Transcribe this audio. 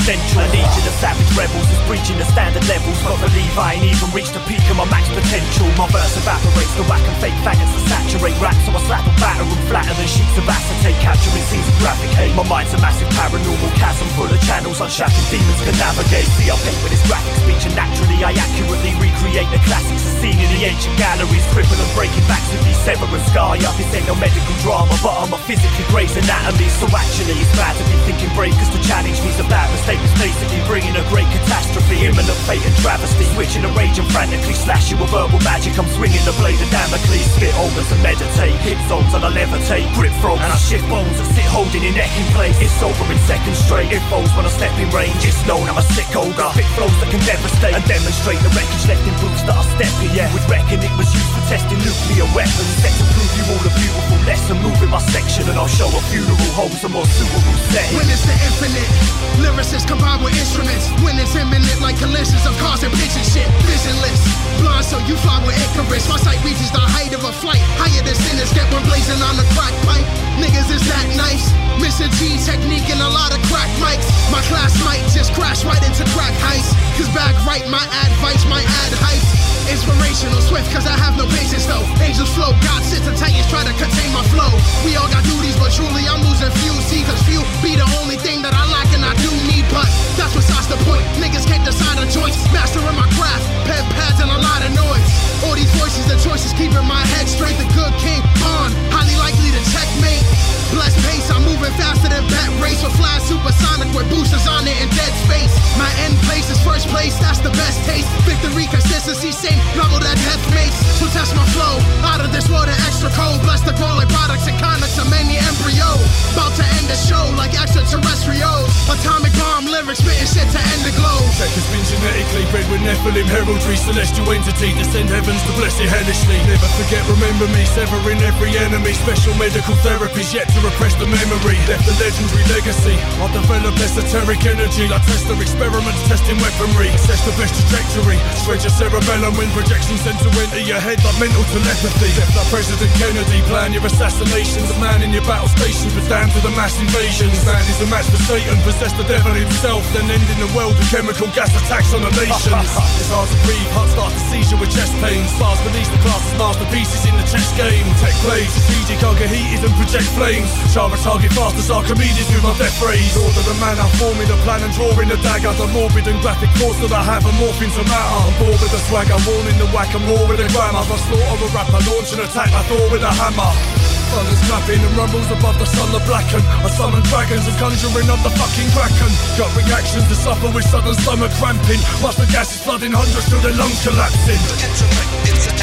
essential. A legion of savage rebels is breaching the standard levels, but believe I ain't even reached the peak of my max potential. My verse evaporates the whack and fake faggots to saturate rap, so I slap and batter and flatter than sheets of acetate, capturing scenes of graphic hate. My mind's a massive paranormal chasm full of channels unshackled demons can navigate. See, I paint with this graphic speech and naturally I accurately recreate the classics as seen in the ancient galleries, cripple and breaking backs with these sever and scar. Yeah, this ain't no medical drama, but I'm a physically Grey's Anatomy. So actually it's bad to be thinking brave, cause to challenge me's a bad mistake. It's basically bringing a great catastrophe, imminent fate and travesty. Switching to rage and frantically slash you with verbal magic. I'm swinging the blade of Damocles. Spit omens and meditate, hit zones and I levitate, grip throats and I shift bones that sit holding your neck in place. It's over in seconds straight, it falls when I step in range. It's known I'm a sick ogre, spit flows that can devastate and demonstrate the wreckage left in boots that I step in. You would reckon it was used for testing nuclear weapons, set to prove you all a beautiful lesson. Move in my section and I'll show a funeral home's a more suitable setting. When it's the infinite, lyricists combined with instruments. When it's imminent like collisions of cars and pitching shit. Visionless, blind so you fly with Icarus. My sight reaches the height of a flight, higher than sinners get when blazing on the crack pipe. Niggas is that nice, Mr. G technique and a lot of crack mics. My class might just crash right into crack heights, cause back right my advice might add heights. Inspirational, swift, cause I have no patience though. Angels flow, God sits and titans try to contain my flow. We all got duties, but truly I'm losing few. See, cause few be the only thing that I lack and I do need. But that's besides the point, niggas can't decide a choice. Mastering my craft, pen pads and a lot of noise. All these voices and choices keeping my head straight. The good king on, highly likely to checkmate. Blessed pace, I'm moving faster than bat race. Or fly supersonic with boosters on it in dead space. My end place is first place, that's the best taste. Victory, consistency, same level that death makes. So test my flow, out of this world and extra cold. Bless the grow like products and conducts of many embryo. About to end the show like extraterrestrials. Atomic bomb lyrics, spitting shit to end the globe. Tech has been genetically bred with Nephilim heraldry. Celestial entity, descend heavens to bless it hellishly. Never forget, remember me, severing every enemy. Special medical therapies yet to repress the memory. Left a legendary legacy. I developed esoteric energy like tester experiments, testing weaponry. Assess the best trajectory. Shred your cerebellum when projections sent to enter your head like mental telepathy. Left like President Kennedy, plan your assassinations. A man in your battle stations was damned to the mass invasions. Man is a match for Satan, possess the devil himself, then ending the world with chemical gas attacks on the nations. It's hard to breathe, heart start to seizure with chest pain. Stars beneath the class's masterpieces in the chess game. Tech plays, strategic, I'll get heated and project flames. Sharp a target fast as Archimedes with my death rays. Order the manner, forming a plan and drawing a dagger. The morbid and graphic thoughts that I have are morph into matter. I'm bored with the swagger, warning the whack and raw with the grammar. I slaughter a rapper, launch an attack like Thor with a hammer. Thunder's clapping and rumbles above the sun that blacken. I summon dragons and conjuring up the fucking kraken. Got reactions to suffer with sudden stomach cramping. Whilst the gas is flooding hundreds till their lungs collapsing.